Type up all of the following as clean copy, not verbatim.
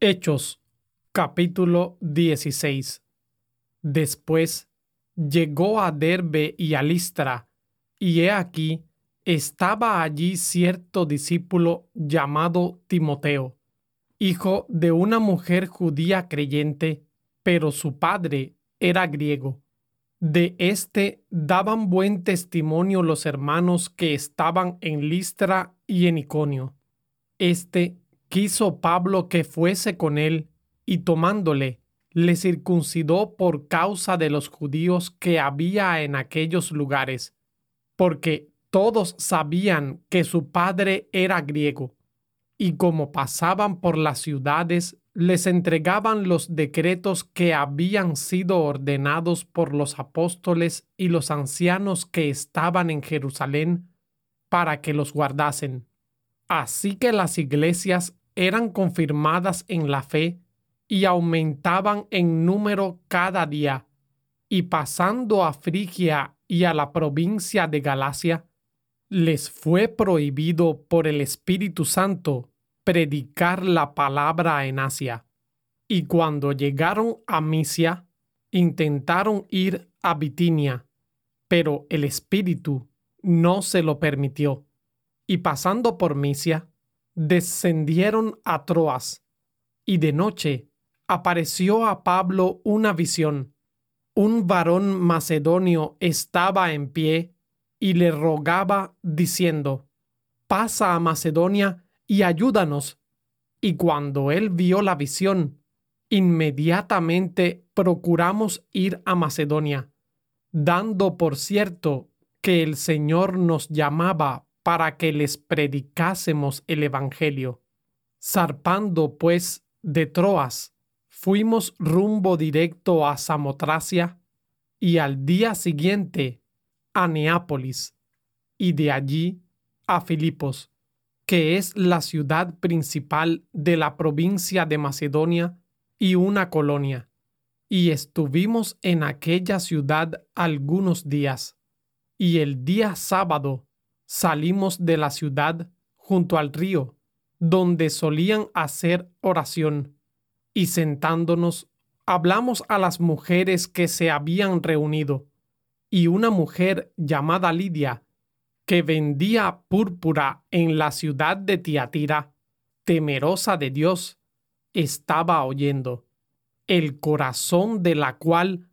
Hechos, capítulo 16. Después llegó a Derbe y a Listra, y he aquí, estaba allí cierto discípulo llamado Timoteo, hijo de una mujer judía creyente, pero su padre era griego. De éste daban buen testimonio los hermanos que estaban en Listra y en Iconio. Quiso Pablo que fuese con él, y tomándole, le circuncidó por causa de los judíos que había en aquellos lugares, porque todos sabían que su padre era griego, y como pasaban por las ciudades, les entregaban los decretos que habían sido ordenados por los apóstoles y los ancianos que estaban en Jerusalén, para que los guardasen. Así que las iglesias eran confirmadas en la fe y aumentaban en número cada día, y pasando a Frigia y a la provincia de Galacia, les fue prohibido por el Espíritu Santo predicar la palabra en Asia. Y cuando llegaron a Misia, intentaron ir a Bitinia, pero el Espíritu no se lo permitió. Y pasando por Misia, descendieron a Troas, y de noche apareció a Pablo una visión. Un varón macedonio estaba en pie y le rogaba diciendo: «Pasa a Macedonia y ayúdanos». Y cuando él vio la visión, inmediatamente procuramos ir a Macedonia, dando por cierto que el Señor nos llamaba para que les predicásemos el Evangelio. Zarpando, pues, de Troas, fuimos rumbo directo a Samotracia, y al día siguiente a Neápolis, y de allí a Filipos, que es la ciudad principal de la provincia de Macedonia y una colonia, y estuvimos en aquella ciudad algunos días, y el día sábado salimos de la ciudad junto al río, donde solían hacer oración, y sentándonos, hablamos a las mujeres que se habían reunido, y una mujer llamada Lidia, que vendía púrpura en la ciudad de Tiatira, temerosa de Dios, estaba oyendo, el corazón de la cual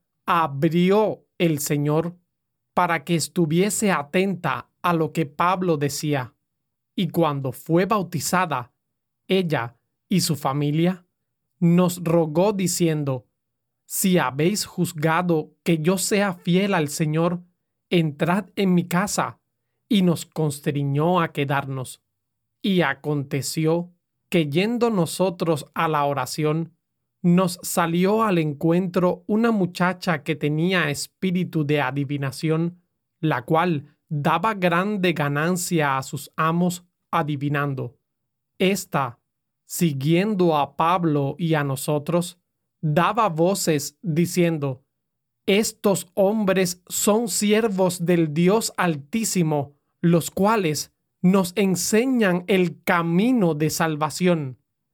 abrió el Señor para que estuviese atenta a lo que Pablo decía. Y cuando fue bautizada, ella y su familia, nos rogó diciendo: «Si habéis juzgado que yo sea fiel al Señor, entrad en mi casa», y nos constriñó a quedarnos. Y aconteció que yendo nosotros a la oración, nos salió al encuentro una muchacha que tenía espíritu de adivinación, la cual daba grande ganancia a sus amos adivinando. Esta, siguiendo a Pablo y a nosotros, daba voces diciendo: «Estos hombres son siervos del Dios Altísimo, los cuales nos enseñan el camino de salvación».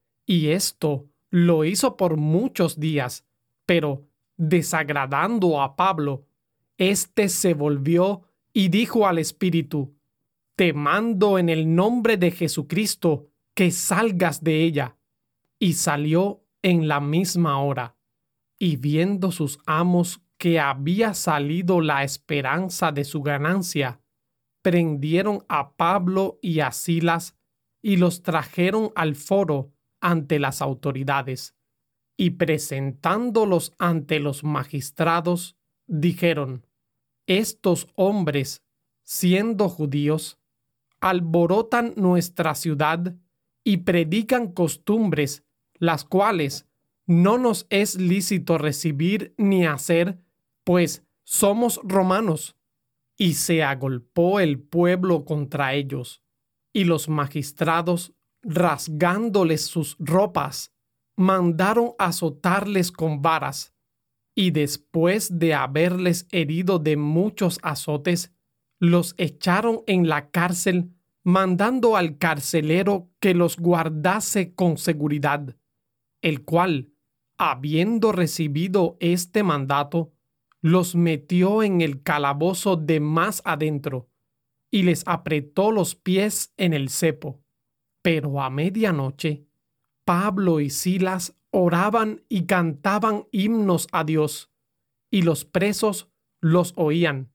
Y esto lo hizo por muchos días, pero desagradando a Pablo, éste se volvió y dijo al Espíritu: «Te mando en el nombre de Jesucristo que salgas de ella». Y salió en la misma hora. Y viendo sus amos que había salido la esperanza de su ganancia, prendieron a Pablo y a Silas y los trajeron al foro ante las autoridades. Y presentándolos ante los magistrados, dijeron: «Estos hombres, siendo judíos, alborotan nuestra ciudad y predican costumbres, las cuales no nos es lícito recibir ni hacer, pues somos romanos». Y se agolpó el pueblo contra ellos, y los magistrados, rasgándoles sus ropas, mandaron azotarles con varas, y después de haberles herido de muchos azotes, los echaron en la cárcel, mandando al carcelero que los guardase con seguridad. el cual, habiendo recibido este mandato, los metió en el calabozo de más adentro y les apretó los pies en el cepo. Pero a medianoche, Pablo y Silas oraban y cantaban himnos a Dios, y los presos los oían.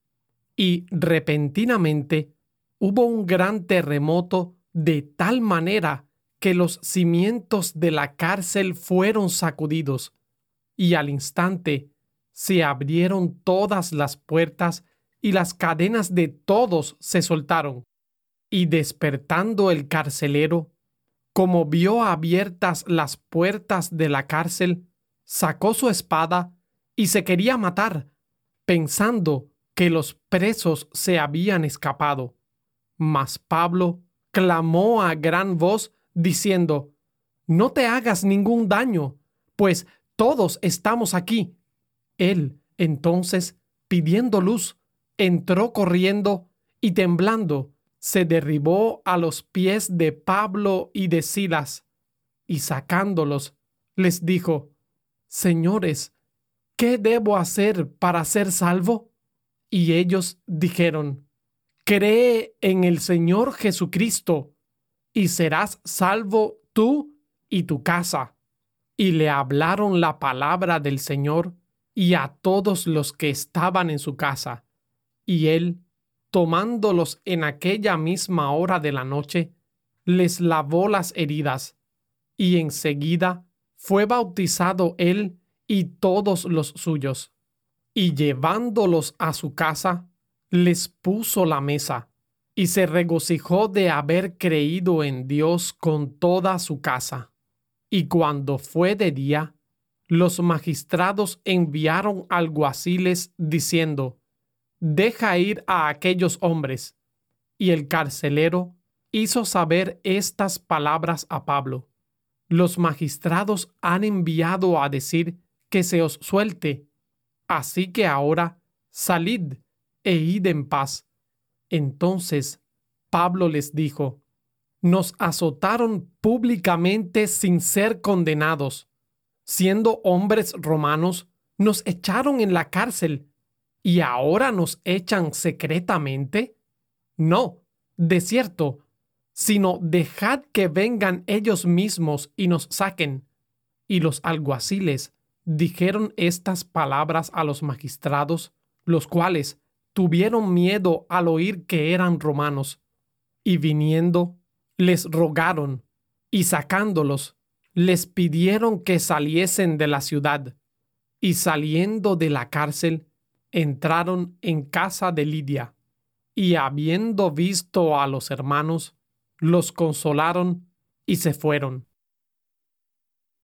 Y repentinamente hubo un gran terremoto de tal manera que los cimientos de la cárcel fueron sacudidos, y al instante se abrieron todas las puertas y las cadenas de todos se soltaron. Y despertando el carcelero, como vio abiertas las puertas de la cárcel, sacó su espada y se quería matar, pensando que los presos se habían escapado. Mas Pablo clamó a gran voz, diciendo: «No te hagas ningún daño, pues todos estamos aquí». Él, entonces, pidiendo luz, entró corriendo y temblando, se derribó a los pies de Pablo y de Silas, y sacándolos, les dijo: «Señores, ¿qué debo hacer para ser salvo?». Y ellos dijeron: «Cree en el Señor Jesucristo, y serás salvo tú y tu casa». Y le hablaron la palabra del Señor y a todos los que estaban en su casa. Y él, tomándolos en aquella misma hora de la noche, les lavó las heridas, y enseguida fue bautizado él y todos los suyos. Y llevándolos a su casa, les puso la mesa, y se regocijó de haber creído en Dios con toda su casa. Y cuando fue de día, los magistrados enviaron alguaciles diciendo: «Deja ir a aquellos hombres». Y el carcelero hizo saber estas palabras a Pablo: «Los magistrados han enviado a decir que se os suelte. Así que ahora salid e id en paz». Entonces Pablo les dijo: «Nos azotaron públicamente sin ser condenados. Siendo hombres romanos, nos echaron en la cárcel, ¿y ahora nos echan secretamente? No, de cierto, sino dejad que vengan ellos mismos y nos saquen». Y los alguaciles dijeron estas palabras a los magistrados, los cuales tuvieron miedo al oír que eran romanos. Y viniendo, les rogaron, y sacándolos, les pidieron que saliesen de la ciudad. Y saliendo de la cárcel, entraron en casa de Lidia, y habiendo visto a los hermanos, los consolaron y se fueron.